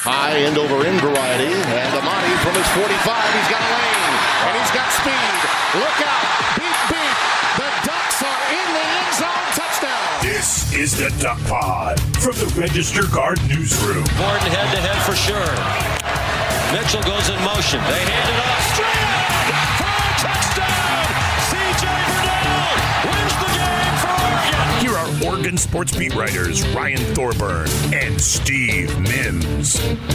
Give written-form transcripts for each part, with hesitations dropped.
High end over end variety. And Amani from his 45. He's got a lane. And he's got speed. Look out. Beep, beep. The Ducks are in the end zone. Touchdown. This is the Duck Pod from the Register Guard newsroom. Gordon head-to-head for sure. Mitchell goes in motion. They hand it off. Straight up for a touchdown. C.J. Burdell wins the game for Oregon. Here are Oregon sports beat writers Ryan Thorburn and Steve Mims.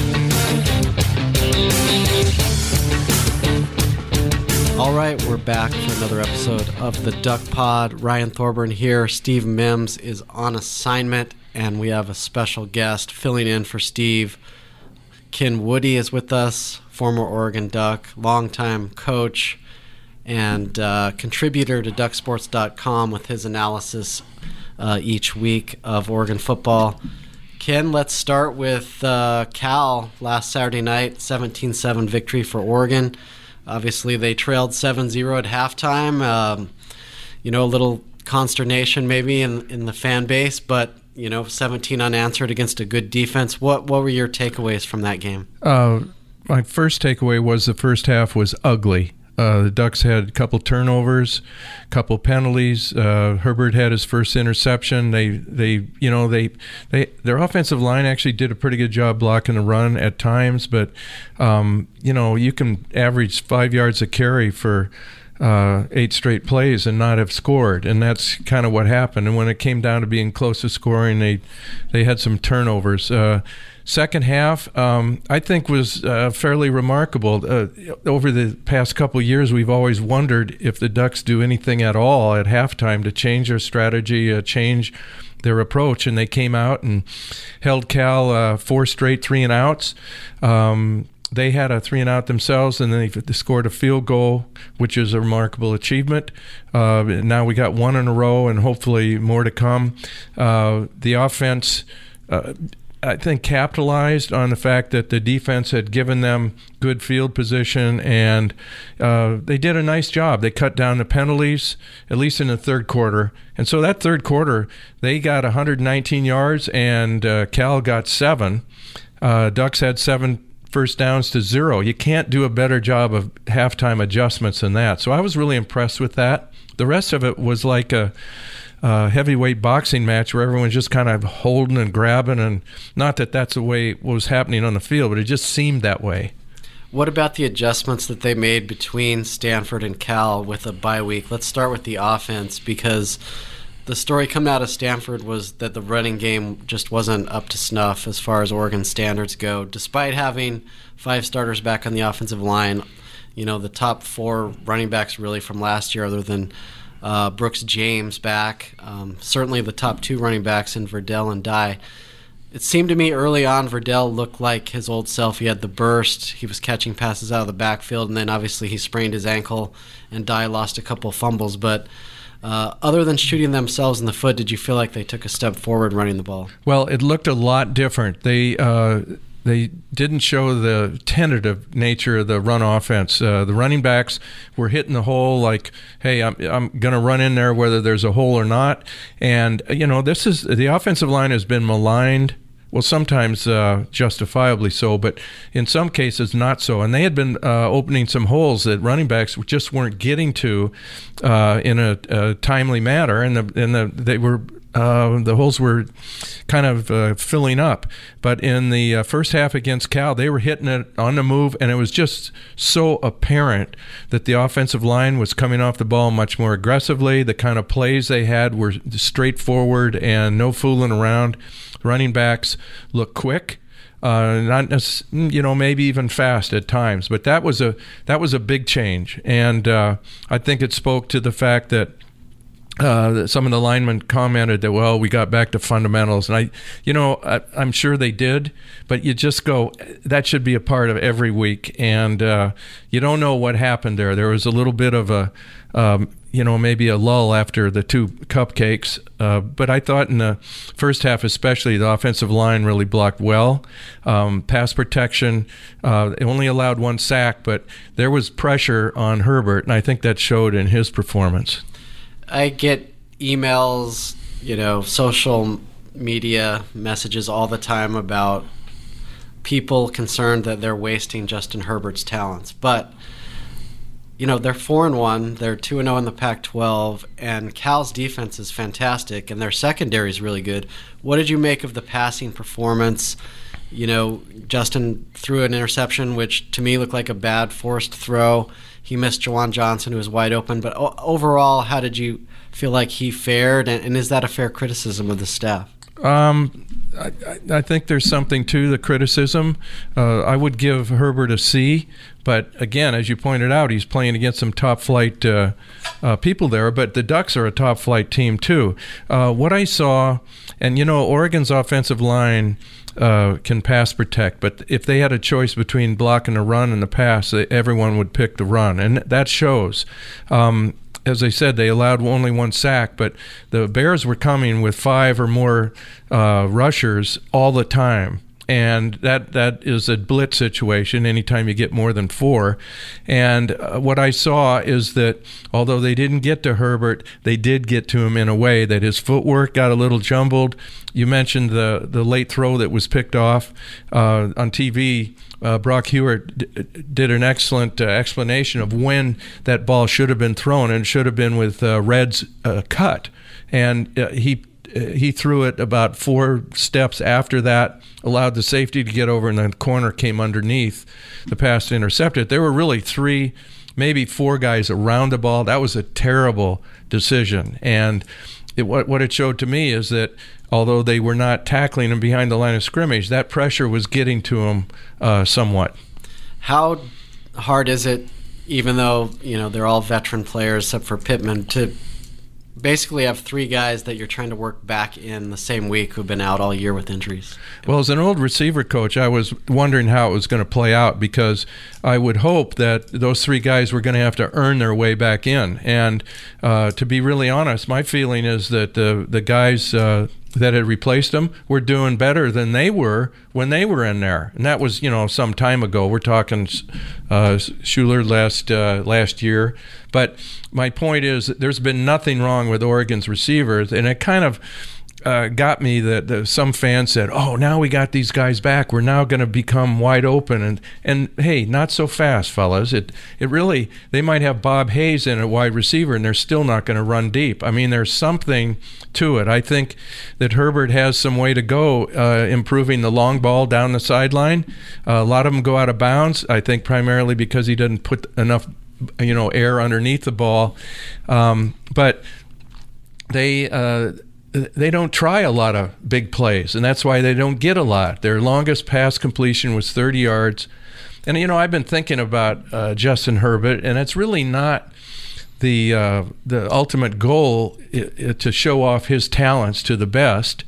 All right, we're back for another episode of the Duck Pod. Ryan Thorburn here. Steve Mims is on assignment, and we have a special guest filling in for Steve. Ken Woody is with us, former Oregon Duck, longtime coach, and contributor to DuckSports.com with his analysis each week of Oregon football. Ken, let's start with Cal last Saturday night, 17-7 victory for Oregon. Obviously, they trailed 7-0 at halftime. A little consternation maybe in the fan base, but 17 unanswered against a good defense. What were your takeaways from that game? My first takeaway was the first half was ugly. The Ducks had a couple turnovers, a couple penalties. Herbert had his first interception. Their offensive line actually did a pretty good job blocking the run at times, but you can average 5 yards a carry for 8 straight plays and not have scored, and that's kind of what happened. And when it came down to being close to scoring, they had some turnovers. Second half, I think, was fairly remarkable. Over the past couple of years, we've always wondered if the Ducks do anything at all at halftime to change their strategy, change their approach, and they came out and held Cal 4 straight 3-and-outs. They had a 3-and-out themselves, and then they scored a field goal, which is a remarkable achievement. Now we got 1 in a row, and hopefully more to come. The offense, I think, capitalized on the fact that the defense had given them good field position, and they did a nice job. They cut down the penalties, at least in the third quarter. And so that third quarter, they got 119 yards, and Cal got 7. Ducks had 7 first downs to 0. You can't do a better job of halftime adjustments than that. So I was really impressed with that. The rest of it was like a heavyweight boxing match where everyone's just kind of holding and grabbing, and not that that's the way what was happening on the field, but it just seemed that way. What about the adjustments that they made between Stanford and Cal with a bye week? Let's start with the offense, because the story coming out of Stanford was that the running game just wasn't up to snuff as far as Oregon standards go. Despite having 5 starters back on the offensive line, the top 4 running backs really from last year, other than Brooks James back, certainly the top 2 running backs in Verdell and Dye. It seemed to me early on Verdell looked like his old self. He had the burst. He was catching passes out of the backfield, and then obviously he sprained his ankle, and Dye lost a couple fumbles. But other than shooting themselves in the foot, did you feel like they took a step forward running the ball? Well, it looked a lot different. They didn't show the tentative nature of the run offense. The running backs were hitting the hole like, hey, I'm going to run in there whether there's a hole or not. And, the offensive line has been maligned. Well, sometimes justifiably so, but in some cases not so. And they had been opening some holes that running backs just weren't getting to in a timely manner, and the holes were kind of filling up. But in the first half against Cal, they were hitting it on the move, and it was just so apparent that the offensive line was coming off the ball much more aggressively. The kind of plays they had were straightforward and no fooling around. Running backs look quick, not maybe even fast at times, but that was a big change, and I think it spoke to the fact that some of the linemen commented that, well, we got back to fundamentals, and I'm sure they did, but you just go, that should be a part of every week, and you don't know what happened there. There was a little bit of a maybe a lull after the 2 cupcakes. But I thought in the first half especially, the offensive line really blocked well. Pass protection, it only allowed 1 sack, but there was pressure on Herbert, and I think that showed in his performance. I get emails, social media messages all the time about people concerned that they're wasting Justin Herbert's talents. But, you know, they're 4-1. They're 2-0 in the Pac-12, and Cal's defense is fantastic, and their secondary is really good. What did you make of the passing performance? You know, Justin threw an interception, which to me looked like a bad forced throw. He missed Jawan Johnson, who was wide open. But overall, how did you feel like he fared, and is that a fair criticism of the staff? I think there's something to the criticism. I would give Herbert a C, but again, as you pointed out, he's playing against some top-flight people there, but the Ducks are a top-flight team too. What I saw, and you know, Oregon's offensive line can pass protect, but if they had a choice between blocking the run and the pass, everyone would pick the run, and that shows. As I said, they allowed only 1 sack, but the Bears were coming with 5 or more rushers all the time. And that is a blitz situation anytime you get more than 4. And what I saw is that although they didn't get to Herbert, they did get to him in a way that his footwork got a little jumbled. You mentioned the late throw that was picked off on TV. Brock Hewitt did an excellent explanation of when that ball should have been thrown, and it should have been with Red's cut. And he threw it about 4 steps after that, allowed the safety to get over, and the corner came underneath the pass to intercept it. There were really 3, maybe 4 guys around the ball. That was a terrible decision. And what it showed to me is that although they were not tackling him behind the line of scrimmage, that pressure was getting to him somewhat. How hard is it, even though, you know, they're all veteran players except for Pittman, to basically have 3 guys that you're trying to work back in the same week who've been out all year with injuries? Well, as an old receiver coach, I was wondering how it was going to play out, because I would hope that those 3 guys were going to have to earn their way back in. And to be really honest, my feeling is that the guys that had replaced them were doing better than they were when they were in there. And that was, you know, some time ago. We're talking Schuler last year. But my point is that there's been nothing wrong with Oregon's receivers, and it kind of got me that some fans said, oh, now we got these guys back, we're now going to become wide open. And hey, not so fast, fellas. It really, they might have Bob Hayes in at wide receiver, and they're still not going to run deep. I mean, there's something to it. I think that Herbert has some way to go improving the long ball down the sideline. A lot of them go out of bounds, I think primarily because he doesn't put enough air underneath the ball. But they don't try a lot of big plays, and that's why they don't get a lot. Their longest pass completion was 30 yards. And, I've been thinking about Justin Herbert, and it's really not the ultimate goal to show off his talents to the best,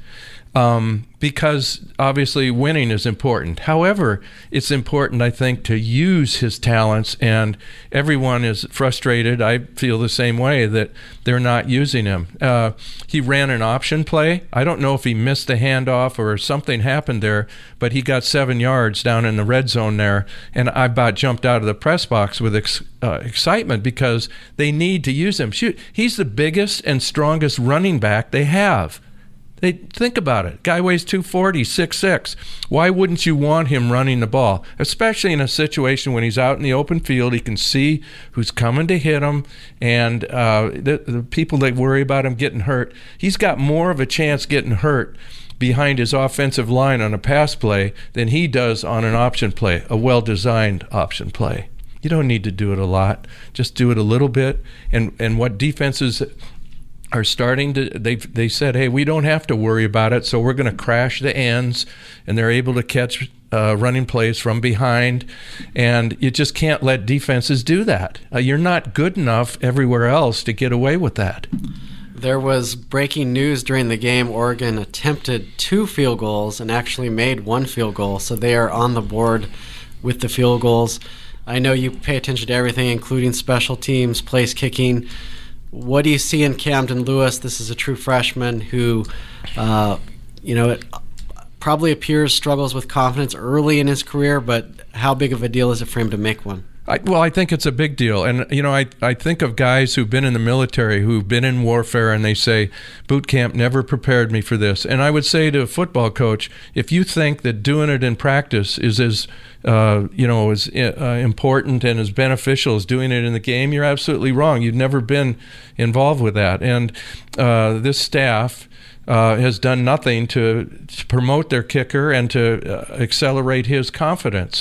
because obviously winning is important. However, it's important, I think, to use his talents, and everyone is frustrated. I feel the same way, that they're not using him. He ran an option play. I don't know if he missed a handoff or something happened there, but he got 7 yards down in the red zone there, and I about jumped out of the press box with excitement because they need to use him. Shoot, he's the biggest and strongest running back they have. Think about it. Guy weighs 240, 6'6". Why wouldn't you want him running the ball? Especially in a situation when he's out in the open field, he can see who's coming to hit him, and the people that worry about him getting hurt, he's got more of a chance getting hurt behind his offensive line on a pass play than he does on an option play, a well-designed option play. You don't need to do it a lot. Just do it a little bit. And what defenses are starting to, they said, hey, we don't have to worry about it, so we're going to crash the ends, and they're able to catch running plays from behind, and you just can't let defenses do that. You're not good enough everywhere else to get away with that. There was breaking news during the game. Oregon attempted 2 field goals and actually made 1 field goal, so they are on the board with the field goals. I know you pay attention to everything, including special teams, place kicking. What do you see in Camden Lewis? This is a true freshman who, it probably struggles with confidence early in his career, but how big of a deal is it for him to make one? I think it's a big deal. And, I think of guys who've been in the military, who've been in warfare, and they say, boot camp never prepared me for this. And I would say to a football coach, if you think that doing it in practice is as important and as beneficial as doing it in the game, you're absolutely wrong. You've never been involved with that. And this staff has done nothing to promote their kicker and to accelerate his confidence.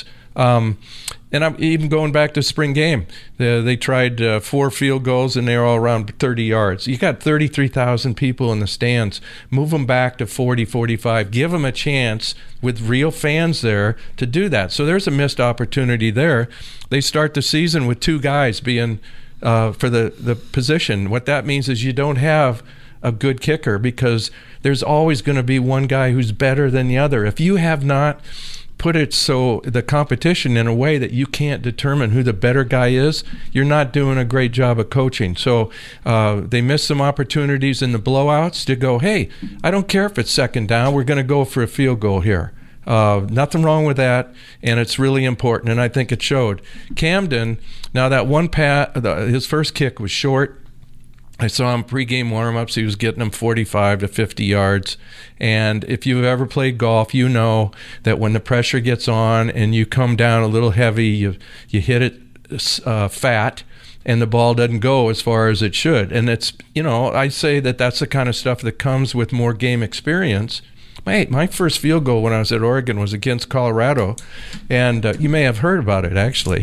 And I'm even going back to spring game. They tried 4 field goals, and they were all around 30 yards. You got 33,000 people in the stands. Move them back to 40, 45. Give them a chance with real fans there to do that. So there's a missed opportunity there. They start the season with 2 guys being for the position. What that means is you don't have a good kicker because there's always going to be one guy who's better than the other. If you have not put it so the competition in a way that you can't determine who the better guy is, you're not doing a great job of coaching. So they missed some opportunities in the blowouts to go, hey, I don't care if it's second down, we're going to go for a field goal here. Nothing wrong with that, and it's really important, and I think it showed. Camden, now that one his first kick was short. I saw him pregame warm-ups. He was getting them 45 to 50 yards. And if you've ever played golf, you know that when the pressure gets on and you come down a little heavy, you hit it fat, and the ball doesn't go as far as it should. And it's, I say that that's the kind of stuff that comes with more game experience. My first field goal when I was at Oregon was against Colorado, and you may have heard about it, actually.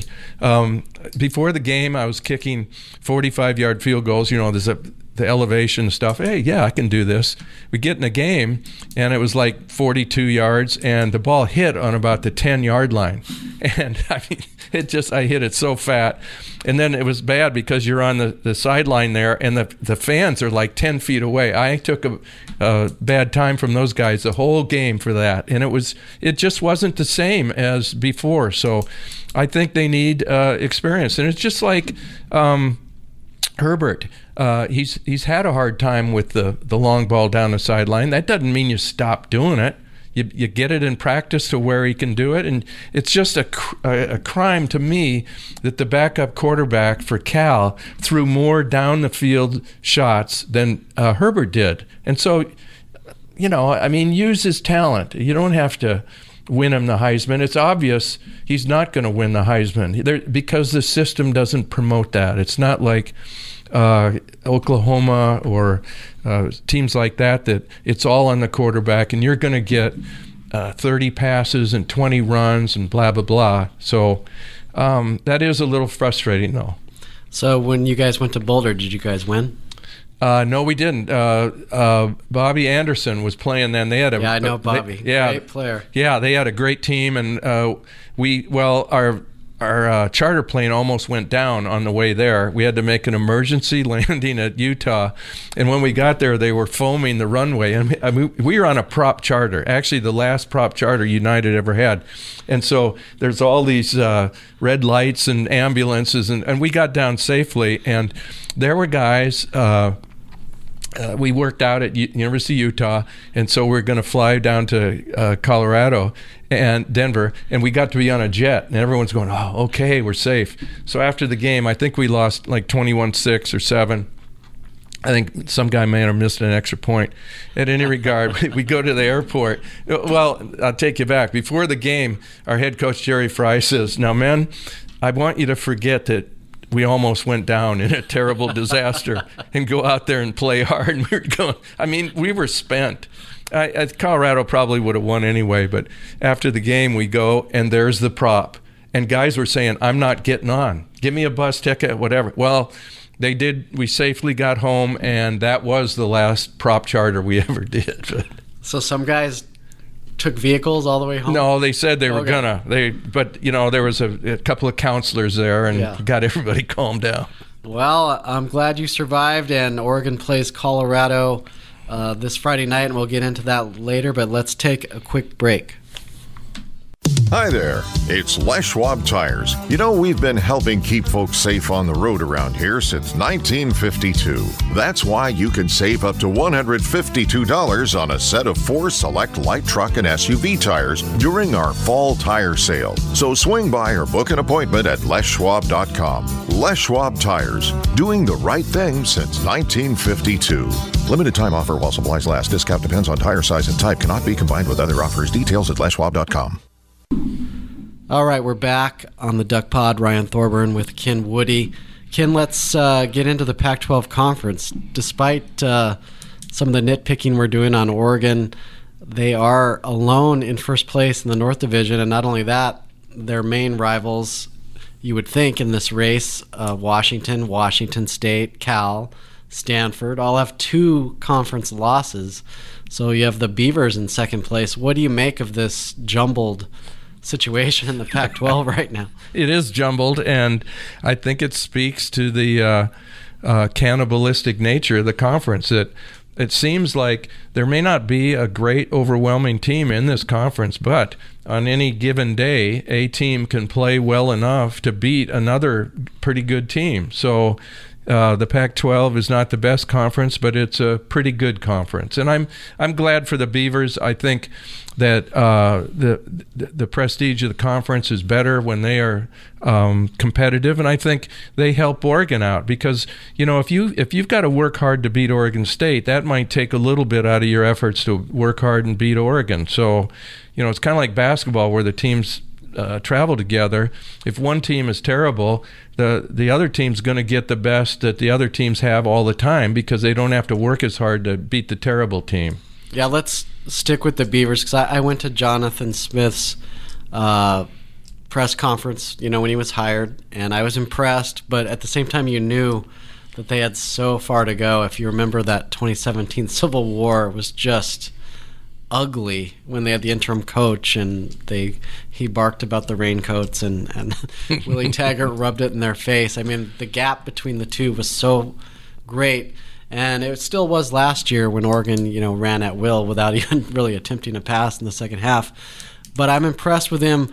Before the game, I was kicking 45-yard field goals. There's the elevation stuff. Hey, yeah, I can do this. We get in a game, and it was like 42 yards, and the ball hit on about the 10-yard line. And, I hit it so fat. And then it was bad because you're on the sideline there, and the fans are like 10 feet away. I took a bad time from those guys the whole game for that, and it just wasn't the same as before. So I think they need experience, and it's just like Herbert. He's had a hard time with the long ball down the sideline. That doesn't mean you stop doing it. You get it in practice to where he can do it, and it's just a crime to me that the backup quarterback for Cal threw more down the field shots than Herbert did. And so, use his talent. You don't have to win him the Heisman. It's obvious he's not going to win the Heisman because the system doesn't promote that. It's not like Oklahoma or teams like that it's all on the quarterback and you're going to get 30 passes and 20 runs and blah, blah, blah. So that is a little frustrating, though. So when you guys went to Boulder, did you guys win? No, we didn't. Bobby Anderson was playing then. They had I know Bobby. Great player. Yeah, they had a great team, and our charter plane almost went down on the way there. We had to make an emergency landing at Utah, and when we got there, they were foaming the runway. And we were on a prop charter, actually the last prop charter United ever had. And so there's all these red lights and ambulances, and we got down safely. And there were guys. We worked out at University of Utah, and so we're going to fly down to Colorado and Denver, and we got to be on a jet, and everyone's going, oh, okay, we're safe. So after the game, I think we lost like 21-6 or 7. I think some guy may have missed an extra point. At any regard, we go to the airport. Well, I'll take you back. Before the game, our head coach, Jerry Fry, says, now, men, I want you to forget that we almost went down in a terrible disaster and go out there and play hard. And we were spent. Colorado probably would have won anyway, but after the game we go and there's the prop. And guys were saying, I'm not getting on. Give me a bus ticket, whatever. Well, they did. We safely got home, and that was the last prop charter we ever did. So some guys took vehicles all the way home? No, they said they were gonna. But there was a couple of counselors there and got everybody calmed down. Well, I'm glad you survived, and Oregon plays Colorado this Friday night, and we'll get into that later, but let's take a quick break. Hi there, it's Les Schwab Tires. You know, we've been helping keep folks safe on the road around here since 1952. That's why you can save up to $152 on a set of 4 select light truck and SUV tires during our fall tire sale. So swing by or book an appointment at leschwab.com. Les Schwab Tires, doing the right thing since 1952. Limited time offer while supplies last. Discount depends on tire size and type. Cannot be combined with other offers. Details at leschwab.com. All right, we're back on the Duck Pod. Ryan Thorburn with Ken Woody. Ken, let's get into the Pac-12 conference. Despite some of the nitpicking we're doing on Oregon, they are alone in first place in the North Division, and not only that, their main rivals, you would think in this race, Washington, Washington State, Cal, Stanford, all have 2 conference losses. So you have the Beavers in second place. What do you make of this jumbled situation in the Pac-12 right now? It is jumbled, and I think it speaks to the cannibalistic nature of the conference. That it seems like there may not be a great, overwhelming team in this conference, but on any given day, a team can play well enough to beat another pretty good team. So the Pac-12 is not the best conference, but it's a pretty good conference, and I'm glad for the Beavers. I think that the prestige of the conference is better when they are competitive, and I think they help Oregon out because, you know, if you've got to work hard to beat Oregon State, that might take a little bit out of your efforts to work hard and beat Oregon. So, you know, it's kind of like basketball where the teams travel together. If one team is terrible, the other team's going to get the best that the other teams have all the time because they don't have to work as hard to beat the terrible team. Yeah, let's stick with the Beavers because I went to Jonathan Smith's press conference, you know, when he was hired, and I was impressed, but at the same time you knew that they had so far to go. If you remember that 2017 Civil War was just ugly when they had the interim coach and he barked about the raincoats and Willie Taggart rubbed it in their face. I mean, the gap between the two was so great. And it still was last year when Oregon, you know, ran at will without even really attempting a pass in the second half. But I'm impressed with them,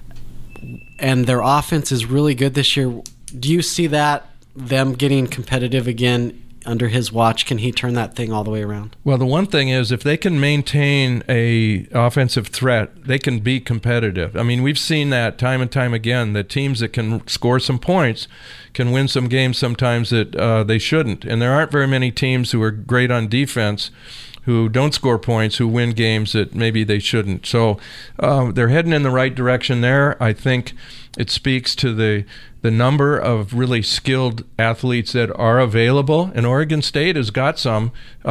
and their offense is really good this year. Do you see that, them getting competitive again under his watch? Can he turn that thing all the way around? Well, the one thing is if they can maintain a offensive threat, they can be competitive. I mean, we've seen that time and time again, that teams that can score some points can win some games sometimes that they shouldn't. And there aren't very many teams who are great on defense who don't score points, who win games that maybe they shouldn't. So they're heading in the right direction there. I think it speaks to the number of really skilled athletes that are available, and Oregon State has got some.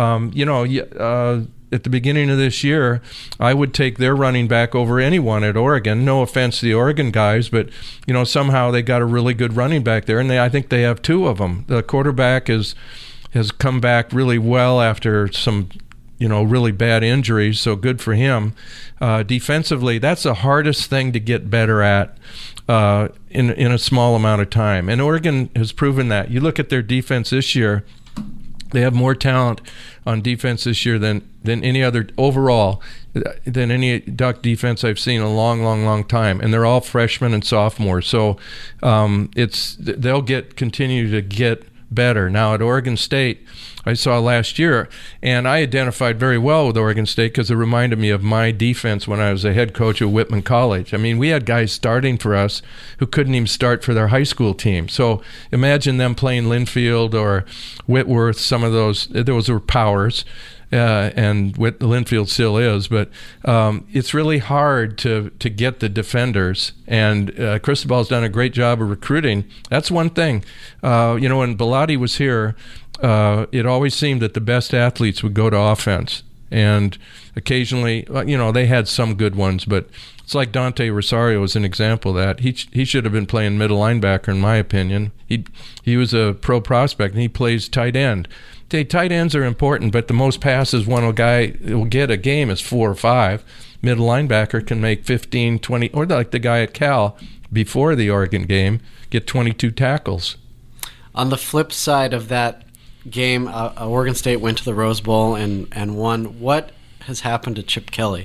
At the beginning of this year, I would take their running back over anyone at Oregon. No offense to the Oregon guys, but you know, somehow they got a really good running back there, and I think they have 2 of them. The quarterback has come back really well after some, you know, really bad injuries, so good for him. Defensively, that's the hardest thing to get better at in a small amount of time, and Oregon has proven that. You look at their defense this year, they have more talent on defense this year than any other overall, than any Duck defense I've seen in a long time, and they're all freshmen and sophomores. So they'll continue to get better. Now at Oregon State, I saw last year, and I identified very well with Oregon State because it reminded me of my defense when I was a head coach at Whitman College. I mean, we had guys starting for us who couldn't even start for their high school team. So imagine them playing Linfield or Whitworth, some of those were powers. And Linfield still is, but it's really hard to get the defenders. And Cristobal's done a great job of recruiting. That's one thing. When Bellotti was here, it always seemed that the best athletes would go to offense. And occasionally, they had some good ones, but it's like Dante Rosario is an example of that. He should have been playing middle linebacker, in my opinion. He was a pro prospect, and he plays tight end. Tight ends are important, but the most passes one guy will get a game is 4 or 5. Middle linebacker can make 15, 20, or like the guy at Cal before the Oregon game, get 22 tackles. On the flip side of that game, Oregon State went to the Rose Bowl and won. What has happened to Chip Kelly?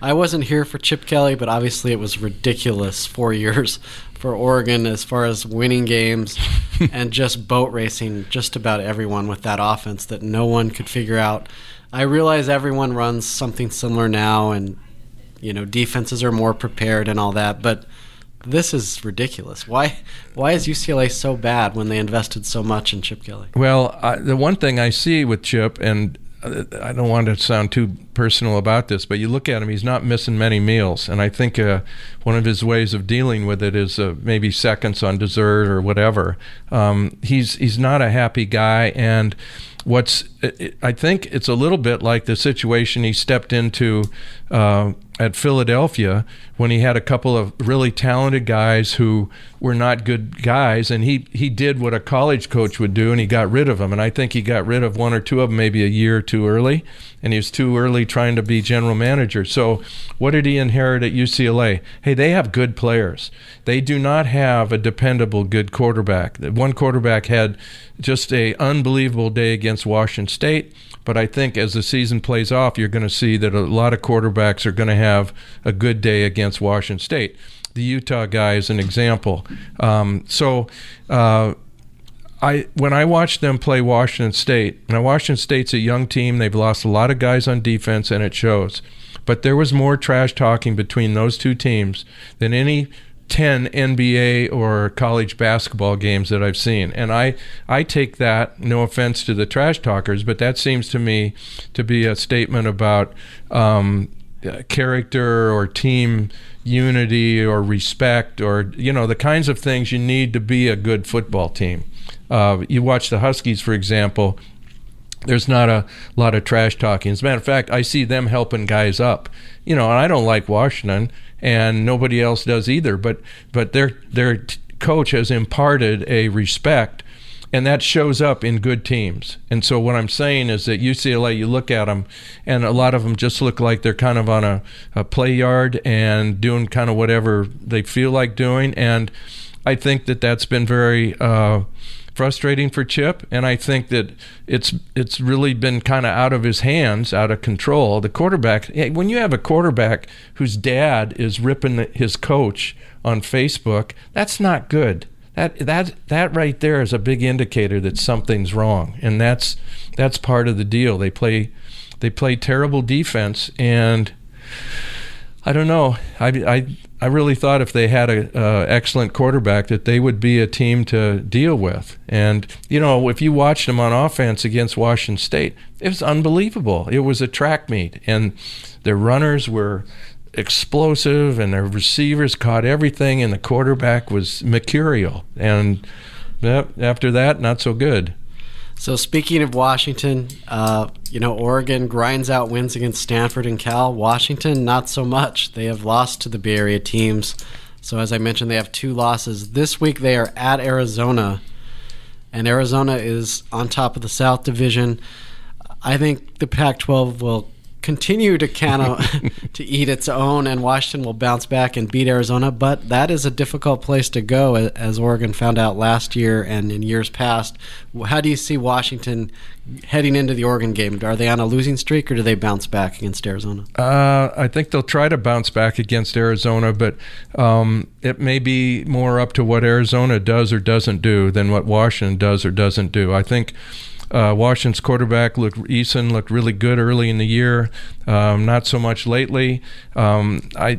I wasn't here for Chip Kelly, but obviously it was ridiculous 4 years for Oregon as far as winning games and just boat racing just about everyone with that offense that no one could figure out. I realize everyone runs something similar now, and defenses are more prepared and all that, but this is ridiculous. Why is UCLA so bad when they invested so much in Chip Kelly? Well, the one thing I see with Chip, and I don't want to sound too personal about this, but you look at him, he's not missing many meals. And I think one of his ways of dealing with it is maybe seconds on dessert or whatever. He's not a happy guy. And I think it's a little bit like the situation he stepped into at Philadelphia when he had a couple of really talented guys who were not good guys, and he did what a college coach would do, and he got rid of them. And I think he got rid of one or two of them maybe a year too early, and he was too early trying to be general manager. So what did he inherit at UCLA? Hey, they have good players. They do not have a dependable good quarterback. One quarterback had just an unbelievable day against Washington State. But I think as the season plays off, you're going to see that a lot of quarterbacks are going to have a good day against Washington State. The Utah guy is an example. When I watched them play Washington State, now Washington State's a young team. They've lost a lot of guys on defense, and it shows. But there was more trash talking between those two teams than any 10 NBA or college basketball games that I've seen. And I take that, no offense to the trash talkers, but that seems to me to be a statement about character or team unity or respect or, the kinds of things you need to be a good football team. You watch the Huskies, for example, there's not a lot of trash talking. As a matter of fact, I see them helping guys up. And I don't like Washington, and nobody else does either. But their coach has imparted a respect, and that shows up in good teams. And so what I'm saying is that UCLA, you look at them, and a lot of them just look like they're kind of on a play yard and doing kind of whatever they feel like doing. And I think that that's been very frustrating for Chip, and I think that it's really been kind of out of his hands, out of control. The quarterback, when you have a quarterback whose dad is ripping his coach on Facebook, that's not good. That right there is a big indicator that something's wrong, and that's part of the deal. They play terrible defense, and I don't know. I really thought if they had an excellent quarterback that they would be a team to deal with. And, if you watched them on offense against Washington State, it was unbelievable. It was a track meet, and their runners were explosive, and their receivers caught everything, and the quarterback was mercurial. And after that, not so good. So speaking of Washington, Oregon grinds out wins against Stanford and Cal. Washington, not so much. They have lost to the Bay Area teams. So as I mentioned, they have 2 losses. This week they are at Arizona, and Arizona is on top of the South Division. I think the Pac-12 will continue to to eat its own, and Washington will bounce back and beat Arizona, but that is a difficult place to go, as Oregon found out last year and in years past. How do you see Washington heading into the Oregon game? Are they on a losing streak, or do they bounce back against Arizona? I think they'll try to bounce back against Arizona, but it may be more up to what Arizona does or doesn't do than what Washington does or doesn't do. I think Washington's quarterback Eason looked really good early in the year, not so much lately. They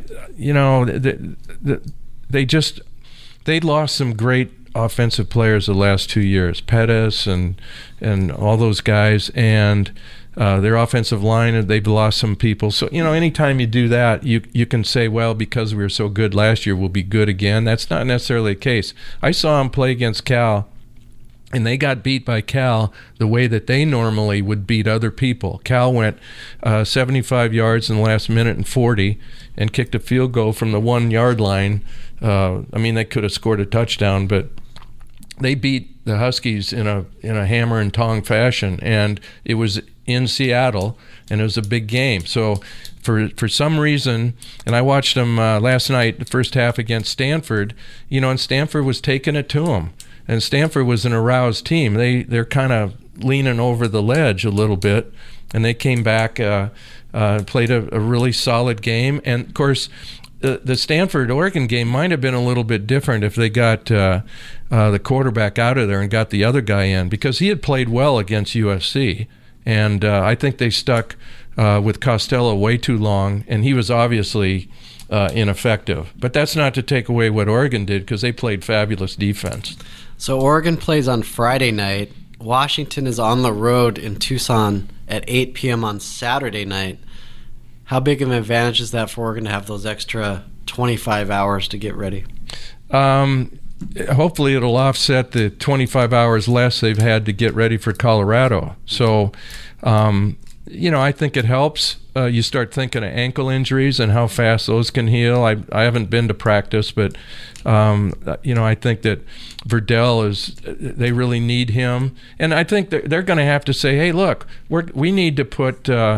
lost some great offensive players the last 2 years, Pettis and all those guys, and their offensive line, they've lost some people. So, anytime you do that, you can say, well, because we were so good last year, we'll be good again. That's not necessarily the case. I saw them play against Cal, and they got beat by Cal the way that they normally would beat other people. Cal went 75 yards in the last minute and 40 and kicked a field goal from the 1-yard line. They could have scored a touchdown, but they beat the Huskies in a hammer and tong fashion, and it was in Seattle, and it was a big game. So for some reason, and I watched them last night, the first half against Stanford, and Stanford was taking it to them. And Stanford was an aroused team. They're kind of leaning over the ledge a little bit, and they came back played a really solid game. And, of course, the Stanford-Oregon game might have been a little bit different if they got the quarterback out of there and got the other guy in, because he had played well against USC. And I think they stuck with Costello way too long, and he was obviously ineffective. But that's not to take away what Oregon did, because they played fabulous defense. So Oregon plays on Friday night. Washington is on the road in Tucson at 8 p.m. on Saturday night. How big of an advantage is that for Oregon to have those extra 25 hours to get ready? Hopefully it'll offset the 25 hours less they've had to get ready for Colorado. So, I think it helps. You start thinking of ankle injuries and how fast those can heal. I haven't been to practice, but, I think that Verdell they really need him. And I think they're going to have to say, hey, look, we need to put the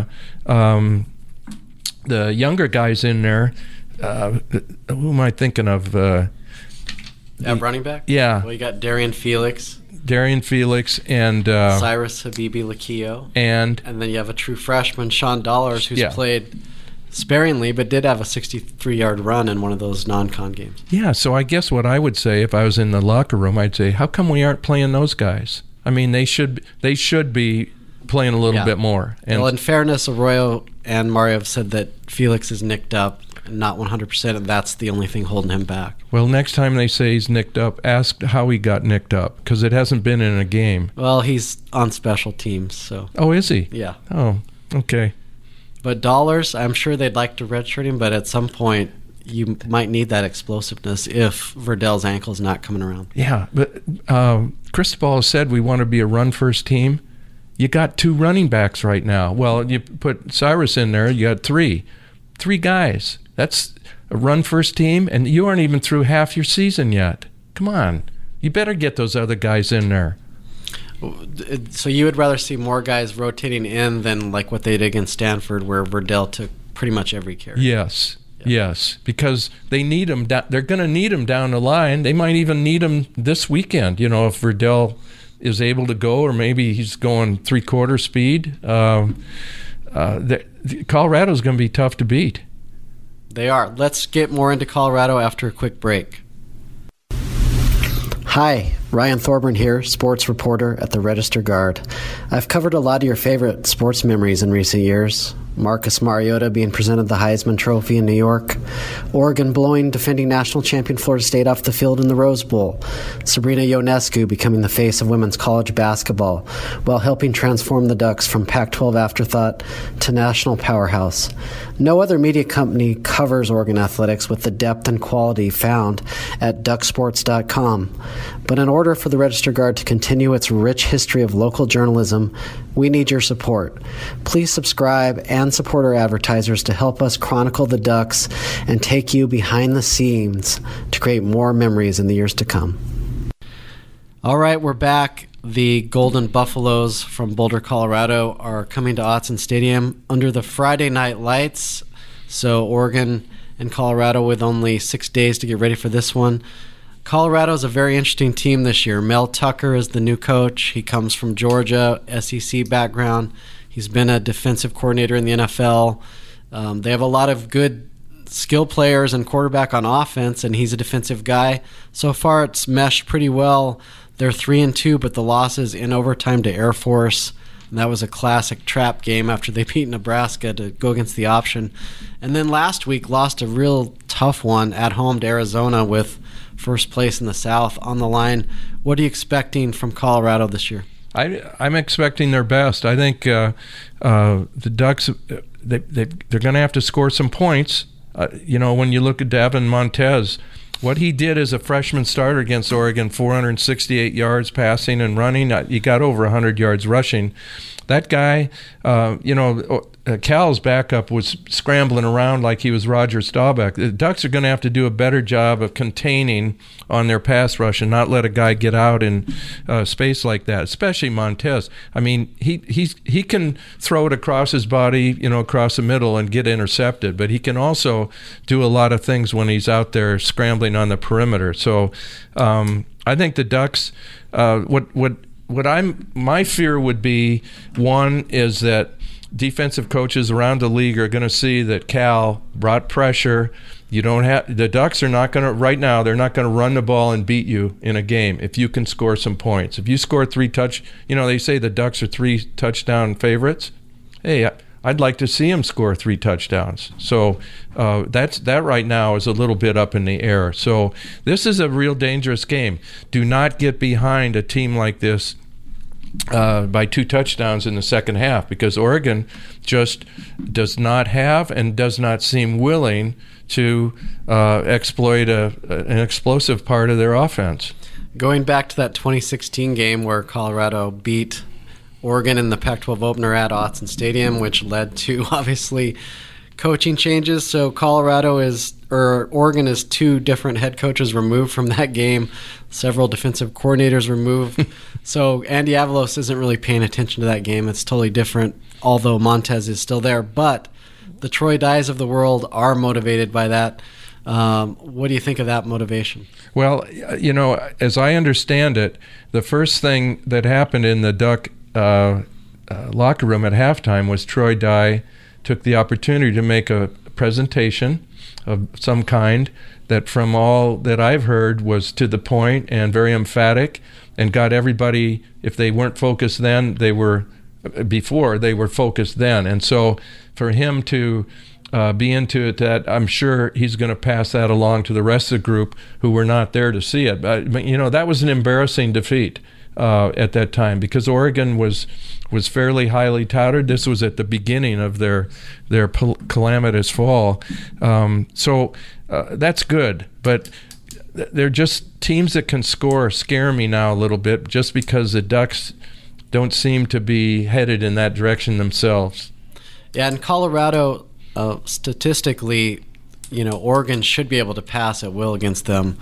younger guys in there. Who am I thinking of? At running back? Yeah. Well, you got Darian Felix and Cyrus Habibi-Lakio. And then you have a true freshman, Sean Dollars, who's played sparingly but did have a 63-yard run in one of those non-con games. Yeah, so I guess what I would say if I was in the locker room, I'd say, how come we aren't playing those guys? I mean, they should be playing a little bit more. And well, in fairness, Arroyo and Mario have said that Felix is nicked up, not 100%, and that's the only thing holding him back. Well, next time they say he's nicked up, ask how he got nicked up, because it hasn't been in a game. Well, he's on special teams, so. Oh, is he? Yeah. Oh, okay. But Dollars, I'm sure they'd like to redshirt him, but at some point you might need that explosiveness if Verdell's ankle's not coming around. Yeah, but Cristobal said we want to be a run-first team. You got 2 running backs right now. Well, you put Cyrus in there, you got 3 guys. That's a run-first team, and you aren't even through half your season yet. Come on. You better get those other guys in there. So you would rather see more guys rotating in than like what they did against Stanford, where Verdell took pretty much every carry? Yes, because they need them. They're going to need them down the line. They might even need them this weekend, if Verdell is able to go, or maybe he's going 3/4 speed. Colorado's going to be tough to beat. They are. Let's get more into Colorado after a quick break. Hi, Ryan Thorburn here, sports reporter at the Register-Guard. I've covered a lot of your favorite sports memories in recent years. Marcus Mariota being presented the Heisman Trophy in New York, Oregon blowing defending national champion Florida State off the field in the Rose Bowl, Sabrina Ionescu becoming the face of women's college basketball while helping transform the Ducks from Pac-12 afterthought to national powerhouse. No other media company covers Oregon athletics with the depth and quality found at ducksports.com. But in order for the Register-Guard to continue its rich history of local journalism, we need your support. Please subscribe and support our advertisers to help us chronicle the Ducks and take you behind the scenes to create more memories in the years to come. All right, we're back. The Golden Buffaloes from Boulder, Colorado are coming to Autzen Stadium under the Friday night lights. So Oregon and Colorado with only 6 days to get ready for this one. Colorado is a very interesting team this year. Mel Tucker is the new coach. He comes from Georgia, SEC background. He's been a defensive coordinator in the NFL. They have a lot of good skill players and quarterback on offense, and he's a defensive guy. So far, it's meshed pretty well. They're 3-2, but the losses in overtime to Air Force. And that was a classic trap game after they beat Nebraska to go against the option. And then last week lost a real tough one at home to Arizona with first place in the South on the line. What are you expecting from Colorado this year? I'm expecting their best. I think the Ducks, they're going to have to score some points. When you look at Davin Montez, what he did as a freshman starter against Oregon, 468 yards passing and running. He got over 100 yards rushing. That guy, Cal's backup was scrambling around like he was Roger Staubach. The Ducks are going to have to do a better job of containing on their pass rush and not let a guy get out in space like that, especially Montez. I mean, he can throw it across his body, across the middle and get intercepted, but he can also do a lot of things when he's out there scrambling on the perimeter. So I think the Ducks, my fear would be, one is that defensive coaches around the league are going to see that Cal brought pressure. The Ducks are not going to, right now, they're not going to run the ball and beat you in a game if you can score some points. If you score they say the Ducks are 3 touchdown favorites. Hey, I'd like to see them score 3 touchdowns. So that right now is a little bit up in the air. So this is a real dangerous game. Do not get behind a team like this by 2 touchdowns in the second half, because Oregon just does not have and does not seem willing to exploit an explosive part of their offense. Going back to that 2016 game where Colorado beat Oregon in the Pac-12 opener at Autzen Stadium, which led to obviously coaching changes. So Oregon is 2 different head coaches removed from that game, several defensive coordinators removed. So Andy Avalos isn't really paying attention to that game. It's totally different, although Montez is still there. But the Troy Dyes of the world are motivated by that. What do you think of that motivation? Well, as I understand it, the first thing that happened in the Duck locker room at halftime was Troy Dye took the opportunity to make a presentation of some kind that, from all that I've heard, was to the point and very emphatic, and got everybody, if they weren't focused then, they were focused then. And so for him to be into it, that I'm sure he's going to pass that along to the rest of the group who were not there to see it. But that was an embarrassing defeat at that time, because Oregon was fairly highly touted. This was at the beginning of their calamitous fall. So that's good, but they're just teams that can score scare me now a little bit, just because the Ducks don't seem to be headed in that direction themselves. Yeah, and Colorado, statistically, Oregon should be able to pass at will against them.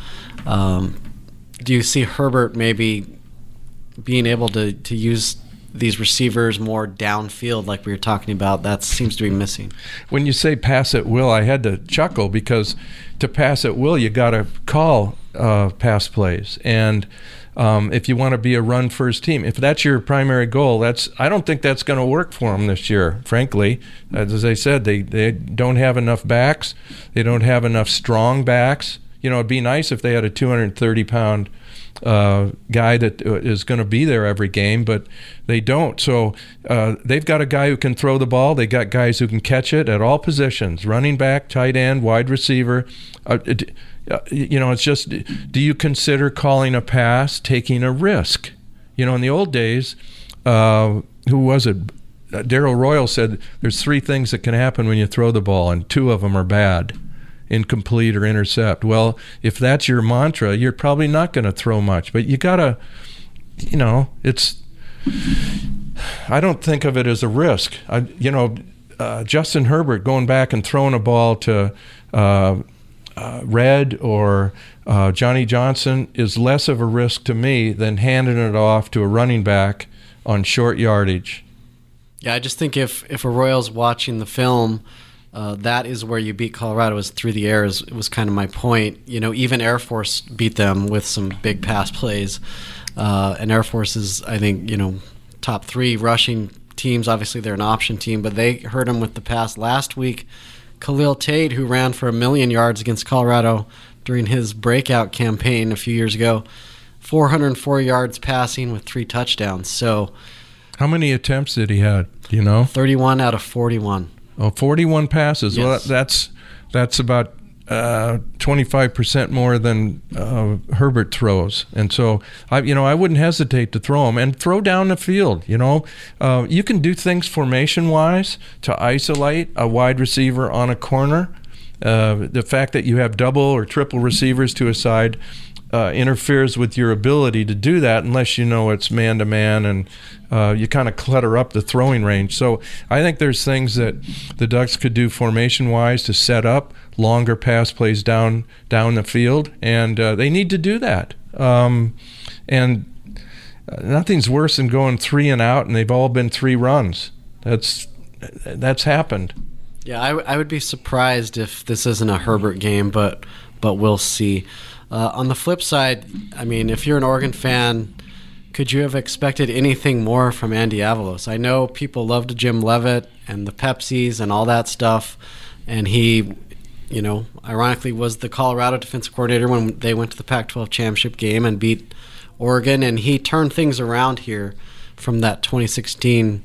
Do you see Herbert maybe being able to use these receivers more downfield like we were talking about? That seems to be missing. When you say pass at will, I had to chuckle, because to pass at will, you got to call pass plays. And if you want to be a run-first team, if that's your primary goal, I don't think that's going to work for them this year, frankly. As I said, they don't have enough backs. They don't have enough strong backs. It'd be nice if they had a 230-pound guy that is going to be there every game, but they don't. So they've got a guy who can throw the ball. They got guys who can catch it at all positions: running back, tight end, wide receiver. It's just, do you consider calling a pass taking a risk? In the old days, who was it? Darrell Royal said there's 3 things that can happen when you throw the ball, and 2 of them are bad: incomplete or intercept. Well, if that's your mantra, you're probably not going to throw much, but you gotta, I don't think of it as a risk. Justin Herbert going back and throwing a ball to Red or Johnny Johnson is less of a risk to me than handing it off to a running back on short yardage. Yeah, I just think if a Royals watching the film, that is where you beat Colorado, is through the air. It was kind of my point. Even Air Force beat them with some big pass plays. And Air Force is, I think, top 3 rushing teams. Obviously, they're an option team, but they hurt them with the pass. Last week, Khalil Tate, who ran for 1 million yards against Colorado during his breakout campaign a few years ago, 404 yards passing with 3 touchdowns. So, how many attempts did he have? 31 out of 41. Oh, 41 passes. Yes. Well, that's about 25% more than Herbert throws. And so, I wouldn't hesitate to throw him and throw down the field. You can do things formation-wise to isolate a wide receiver on a corner. The fact that you have double or triple receivers to a side interferes with your ability to do that, unless it's man-to-man, and you kind of clutter up the throwing range. So I think there's things that the Ducks could do formation-wise to set up longer pass plays down the field, and they need to do that. And nothing's worse than going 3 and out, and they've all been 3 runs. That's happened. Yeah, I would be surprised if this isn't a Herbert game, but we'll see. On the flip side, if you're an Oregon fan could you have expected anything more from Andy Avalos? I know people loved Jim Leavitt and the Pepsis and all that stuff, and he, ironically was the Colorado defensive coordinator when they went to the Pac-12 championship game and beat Oregon, and he turned things around here from that 2016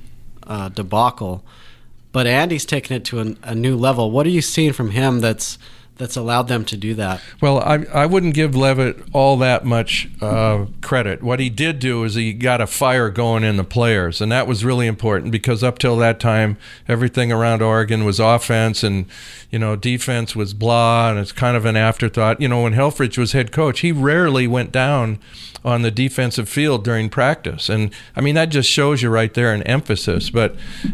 debacle. But Andy's taken it to a new level. What are you seeing from him that's allowed them to do that? Well, I wouldn't give Leavitt all that much credit. What he did do is he got a fire going in the players, and that was really important because up till that time, everything around Oregon was offense and, defense was blah, and it's kind of an afterthought. When Helfrich was head coach, he rarely went down on the defensive field during practice. And, that just shows you right there an emphasis. But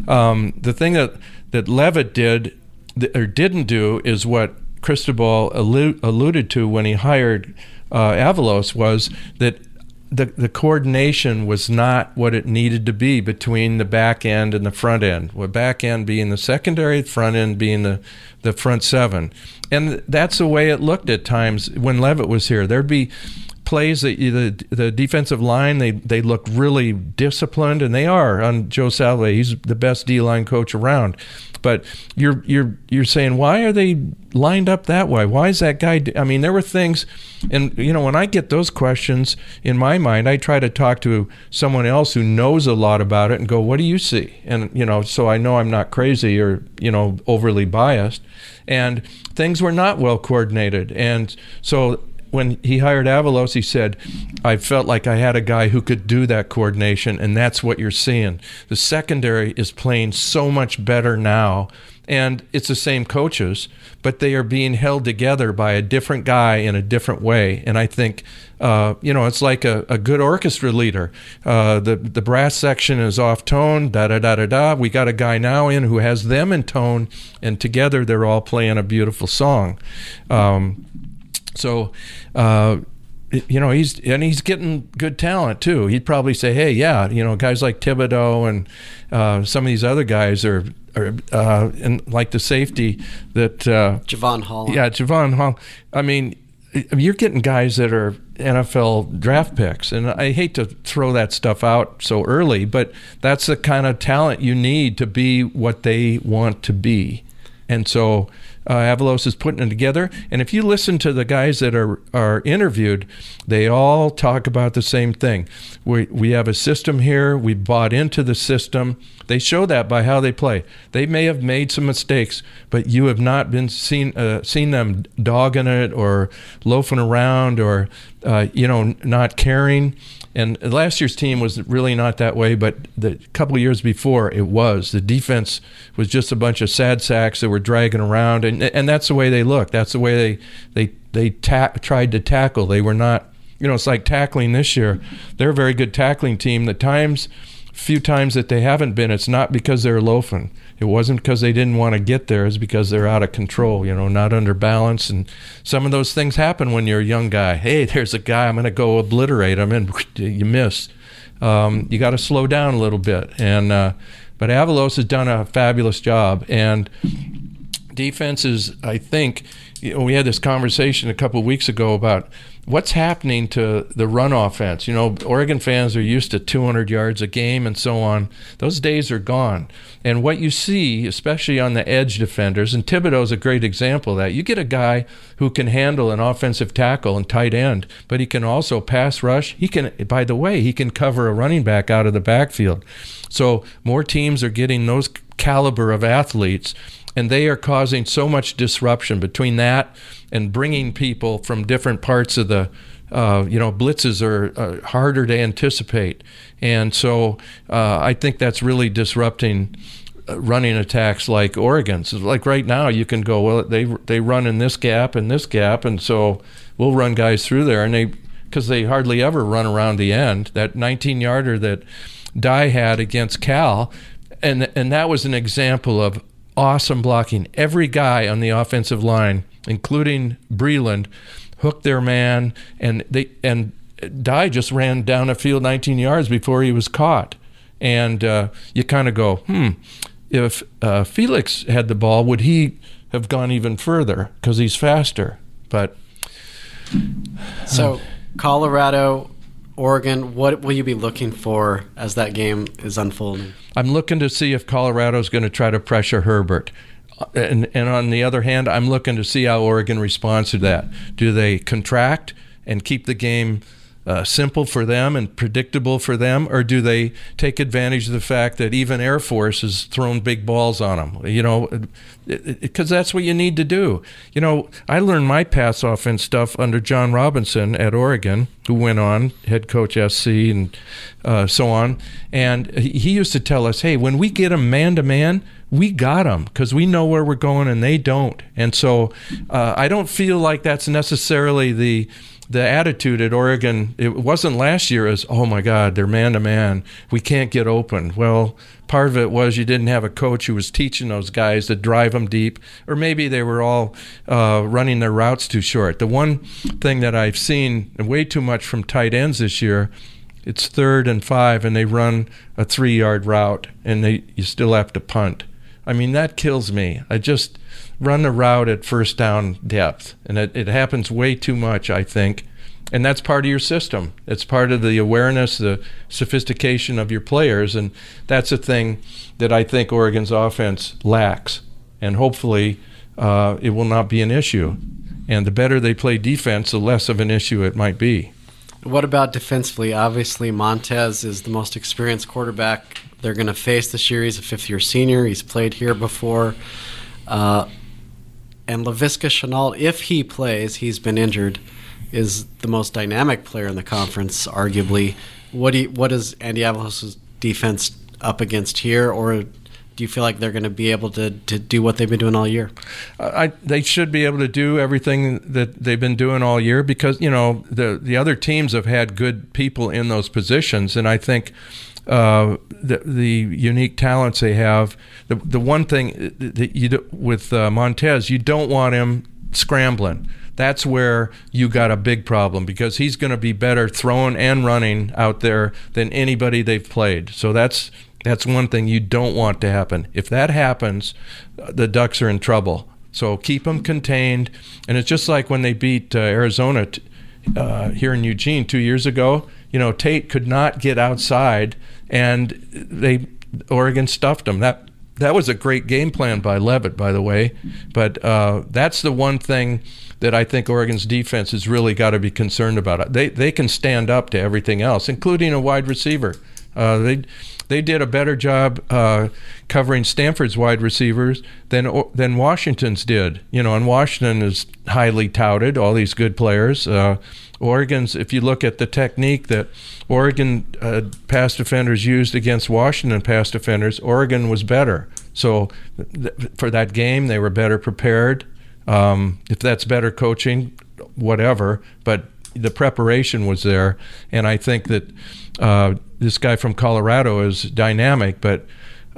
the thing that Leavitt did or didn't do is what Cristobal alluded to when he hired Avalos, was that the coordination was not what it needed to be between the back end and the front end. The back end being the secondary, front end being the front seven. And that's the way it looked at times when Leavitt was here. There'd be plays that the defensive line, they look really disciplined, and they are on Joe Salve. He's the best D-line coach around. But you're saying, why are they lined up that way? Why is that guy? There were things, and when I get those questions in my mind, I try to talk to someone else who knows a lot about it and go, what do you see? And so I know I'm not crazy or overly biased. And things were not well coordinated, and so when he hired Avalos, he said, I felt like I had a guy who could do that coordination, and that's what you're seeing. The secondary is playing so much better now, and it's the same coaches, but they are being held together by a different guy in a different way. And I think, it's like a good orchestra leader. The brass section is off tone, da-da-da-da-da. We got a guy now in who has them in tone, and together they're all playing a beautiful song. So, he's getting good talent too. He'd probably say, hey, yeah, guys like Thibodeau and some of these other guys are and like the safety that Javon Holland. Yeah, Javon Holland. You're getting guys that are NFL draft picks, and I hate to throw that stuff out so early, but that's the kind of talent you need to be what they want to be. And so Avalos is putting it together. And if you listen to the guys that are interviewed, they all talk about the same thing. We have a system here. We bought into the system. They show that by how they play. They may have made some mistakes, but you have not been seen them dogging it or loafing around or not caring. And last year's team was really not that way, but the couple of years before it was. The defense was just a bunch of sad sacks that were dragging around, and that's the way they looked. That's the way they tried to tackle. They were not, it's like tackling this year. They're a very good tackling team. Few times that they haven't been, it's not because they're loafing. It wasn't because they didn't want to get there. It's because they're out of control, not under balance. And some of those things happen when you're a young guy. Hey, there's a guy, I'm going to go obliterate him, and you miss. You got to slow down a little bit. And but Avalos has done a fabulous job. And defenses, I think, we had this conversation a couple of weeks ago about what's happening to the run offense. Oregon fans are used to 200 yards a game and so on. Those days are gone. And what you see, especially on the edge defenders, and Thibodeau's a great example of that, you get a guy who can handle an offensive tackle and tight end, but he can also pass rush. He can cover a running back out of the backfield. So more teams are getting those caliber of athletes, and they are causing so much disruption between that and bringing people from different parts of the, blitzes are harder to anticipate. And so I think that's really disrupting running attacks like Oregon's. Like right now you can go, well, they run in this gap and this gap, and so we'll run guys through there. And because they hardly ever run around the end. That 19-yarder that Dye had against Cal, and that was an example of awesome blocking. Every guy on the offensive line, including Breland, hooked their man, and Dye just ran down the field 19 yards before he was caught. And you kind of go, if Felix had the ball, would he have gone even further because he's faster? But so Colorado Oregon, what will you be looking for as that game is unfolding? I'm looking to see if Colorado's going to try to pressure Herbert. And on the other hand, I'm looking to see how Oregon responds to that. Do they contract and keep the game simple for them and predictable for them, or do they take advantage of the fact that even Air Force has thrown big balls on them? You know, because that's what you need to do. You know, I learned my pass offense stuff under John Robinson at Oregon, who went on, head coach SC and so on. And he used to tell us, hey, when we get them man-to-man, we got them because we know where we're going and they don't. And so I don't feel like that's necessarily the attitude at Oregon. It wasn't last year as, oh my God, they're man-to-man, we can't get open. Well, part of it was you didn't have a coach who was teaching those guys to drive them deep, or maybe they were all running their routes too short. The one thing that I've seen way too much from tight ends this year, it's 3rd and 5 and they run a 3-yard route and you still have to punt. I mean, that kills me. I just run the route at first down depth, and it happens way too much, I think. And that's part of your system. It's part of the awareness, the sophistication of your players, and that's a thing that I think Oregon's offense lacks. And hopefully it will not be an issue. And the better they play defense, the less of an issue it might be. What about defensively? Obviously, Montez is the most experienced quarterback they're going to face this year. He's a fifth-year senior. He's played here before. And Laviska Shenault, if he plays, he's been injured, is the most dynamic player in the conference, arguably. What is Andy Avalos' defense up against here, or do you feel like they're going to be able to do what they've been doing all year? They should be able to do everything that they've been doing all year because, you know, the other teams have had good people in those positions, and I think the unique talents they have. The one thing that you do with Montez, you don't want him scrambling. That's where you got a big problem because he's going to be better throwing and running out there than anybody they've played. So that's one thing you don't want to happen. If that happens, the Ducks are in trouble. So keep them contained. And it's just like when they beat Arizona here in Eugene 2 years ago. You know, Tate could not get outside, and Oregon stuffed him. That was a great game plan by Levitt, by the way. But that's the one thing that I think Oregon's defense has really got to be concerned about. They can stand up to everything else, including a wide receiver. They did a better job covering Stanford's wide receivers than Washington's did. You know, and Washington is highly touted, all these good players. Oregon's, if you look at the technique that Oregon pass defenders used against Washington pass defenders, Oregon was better. So for that game, they were better prepared. If that's better coaching, whatever, but the preparation was there. And I think that this guy from Colorado is dynamic, but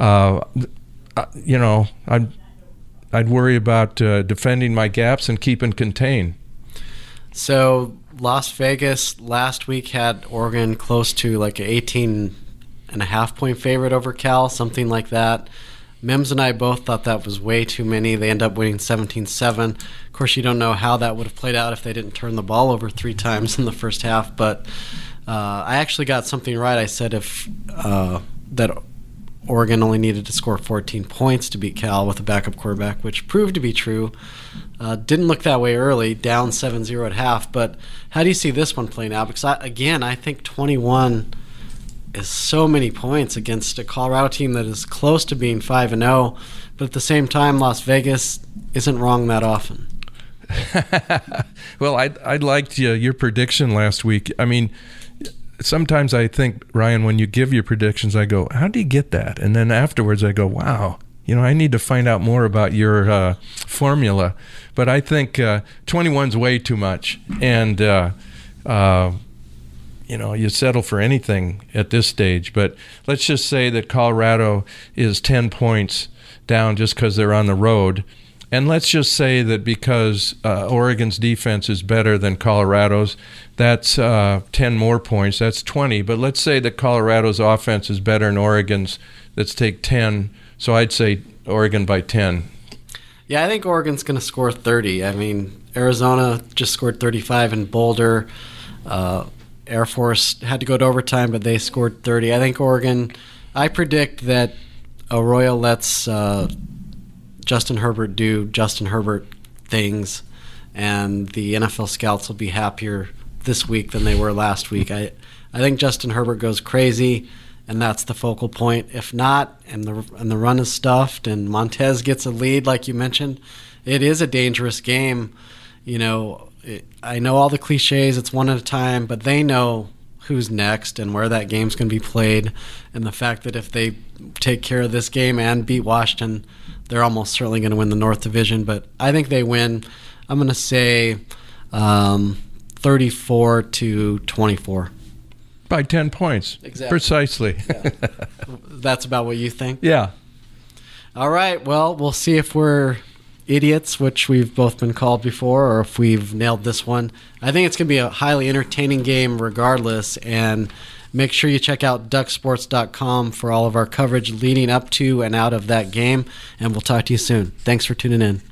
you know, I'd worry about defending my gaps and keeping contained. So Las Vegas last week had Oregon close to like an 18.5-point favorite over Cal, something like that. Mims and I both thought that was way too many. They end up winning 17-7. Of course, you don't know how that would have played out if they didn't turn the ball over 3 times in the first half, but I actually got something right. I said that Oregon only needed to score 14 points to beat Cal with a backup quarterback, which proved to be true. Didn't look that way early, down 7-0 at half. But how do you see this one playing out? Because, I think 21 is so many points against a Colorado team that is close to being 5-0. But at the same time, Las Vegas isn't wrong that often. Well, I liked your prediction last week. I mean, sometimes I think, Ryan, when you give your predictions, I go, how do you get that? And then afterwards I go, wow, you know, I need to find out more about your formula. But I think 21's way too much. And, you know, you settle for anything at this stage. But let's just say that Colorado is 10 points down just because they're on the road. And let's just say that because Oregon's defense is better than Colorado's, that's 10 more points. That's 20. But let's say that Colorado's offense is better than Oregon's. Let's take 10. So I'd say Oregon by 10. Yeah, I think Oregon's going to score 30. I mean, Arizona just scored 35 in Boulder. Air Force had to go to overtime, but they scored 30. I think Oregon, I predict that Arroyo lets Justin Herbert do Justin Herbert things, and the NFL scouts will be happier this week than they were last week. I think Justin Herbert goes crazy, and that's the focal point. If not, and the run is stuffed, and Montez gets a lead, like you mentioned, it is a dangerous game. I know all the cliches, it's one at a time, but they know who's next and where that game's going to be played, and the fact that if they take care of this game and beat Washington, they're almost certainly going to win the North Division. But I think they win. I'm going to say 34-24. By 10 points. Exactly. Precisely. Yeah. That's about what you think? Yeah. All right. Well, we'll see if we're idiots, which we've both been called before, or if we've nailed this one. I think it's going to be a highly entertaining game regardless, and make sure you check out ducksports.com for all of our coverage leading up to and out of that game, and we'll talk to you soon. Thanks for tuning in.